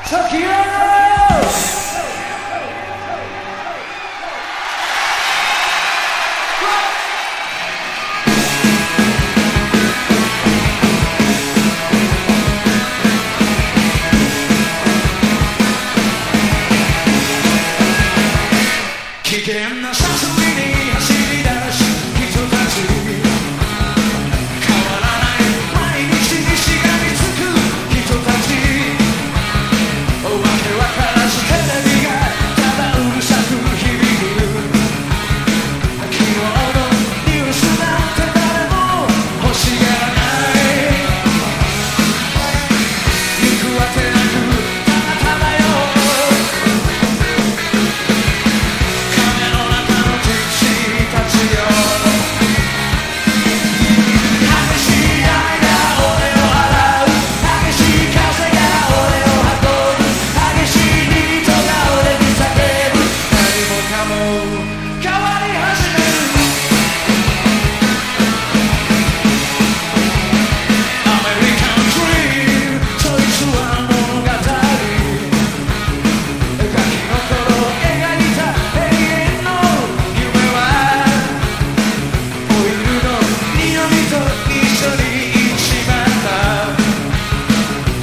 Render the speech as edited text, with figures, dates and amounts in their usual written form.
危険な誘いに走り出し人たち変わらない毎日にしがみつく人たちわけわからずテレビがただうるさく響く昨日のニュースなんて誰も欲しがらない行くあてなくただただよ変わり